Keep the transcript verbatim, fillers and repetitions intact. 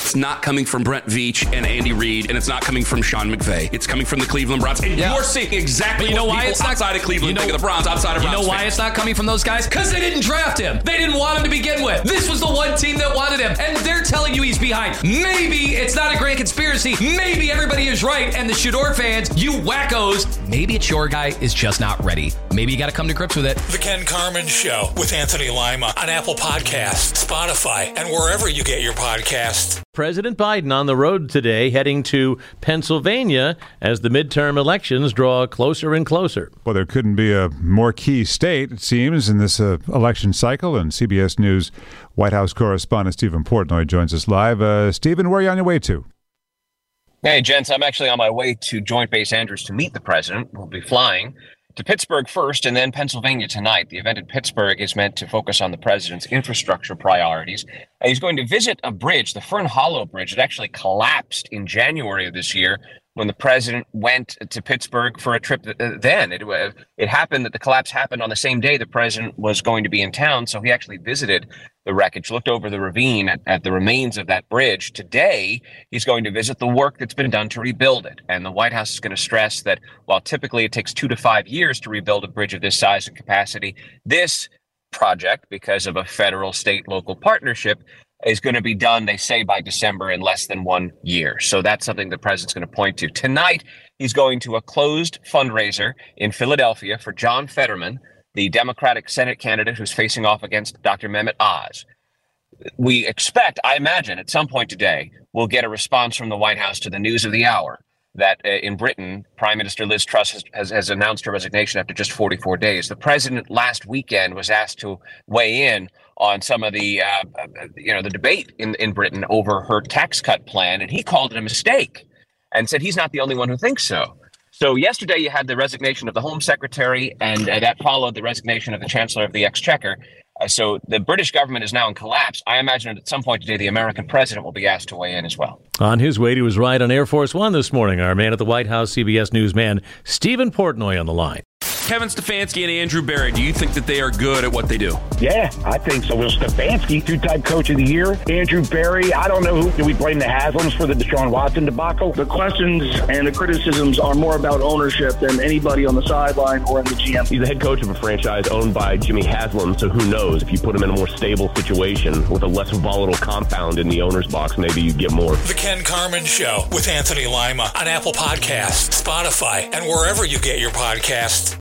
it's not coming from Brent Veach and Andy Reid, and it's not coming from Sean McVay. It's coming from the Cleveland Browns. And yeah. you're seeing exactly but you know what why people it's not, outside of Cleveland you know, think of the Browns, outside of Browns. You know why fans. it's not coming from those guys? Because they didn't draft him. They didn't want him to begin with. This was the one team that wanted him, and they're telling you he's behind. Maybe it's not a grand conspiracy. Maybe everybody is right, and the Shador fans, you wackos, maybe it's your guy is just not ready. Maybe you got to come to grips with it. The Ken Carman Show with Anthony Lima on Apple Podcasts, Spotify, and wherever you get your podcasts. President Biden on the road today, heading to Pennsylvania as the midterm elections draw closer and closer. Well, there couldn't be a more key state, it seems, in this uh, election cycle. And C B S News White House correspondent Stephen Portnoy joins us live. Uh, Stephen, where are you on your way to? Hey, gents, I'm actually on my way to Joint Base Andrews to meet the president. We'll be flying to Pittsburgh first and then Pennsylvania tonight. The event in Pittsburgh is meant to focus on the president's infrastructure priorities. And he's going to visit a bridge, the Fern Hollow Bridge. It actually collapsed in January of this year when the president went to Pittsburgh for a trip then. It, it happened that the collapse happened on the same day the president was going to be in town, so he actually visited the wreckage, looked over the ravine at, at the remains of that bridge. Today, he's going to visit the work that's been done to rebuild it. And the White House is going to stress that while typically it takes two to five years to rebuild a bridge of this size and capacity, this project, because of a federal, state, local partnership, is going to be done, they say, by December in less than one year. So that's something the president's going to point to. Tonight, he's going to a closed fundraiser in Philadelphia for John Fetterman, the Democratic Senate candidate who's facing off against Doctor Mehmet Oz. We expect, I imagine, at some point today, we'll get a response from the White House to the news of the hour that uh, in Britain, Prime Minister Liz Truss has, has, has announced her resignation after just forty-four days. The president last weekend was asked to weigh in on some of the, uh, you know, the debate in, in Britain over her tax cut plan, and he called it a mistake and said he's not the only one who thinks so. So yesterday you had the resignation of the Home Secretary, and uh, that followed the resignation of the Chancellor of the Exchequer. Uh, so the British government is now in collapse. I imagine at some point today the American president will be asked to weigh in as well. On his way to his ride on Air Force One this morning, our man at the White House, C B S News man, Stephen Portnoy on the line. Kevin Stefanski and Andrew Berry, do you think that they are good at what they do? Yeah, I think so. Well, Stefanski, two-time coach of the year. Andrew Berry, I don't know who. Do we blame the Haslams for the Deshaun Watson debacle? The questions and the criticisms are more about ownership than anybody on the sideline or in the G M. He's the head coach of a franchise owned by Jimmy Haslam, so who knows? If you put him in a more stable situation with a less volatile compound in the owner's box, maybe you get more. The Ken Carman Show with Anthony Lima on Apple Podcasts, Spotify, and wherever you get your podcasts.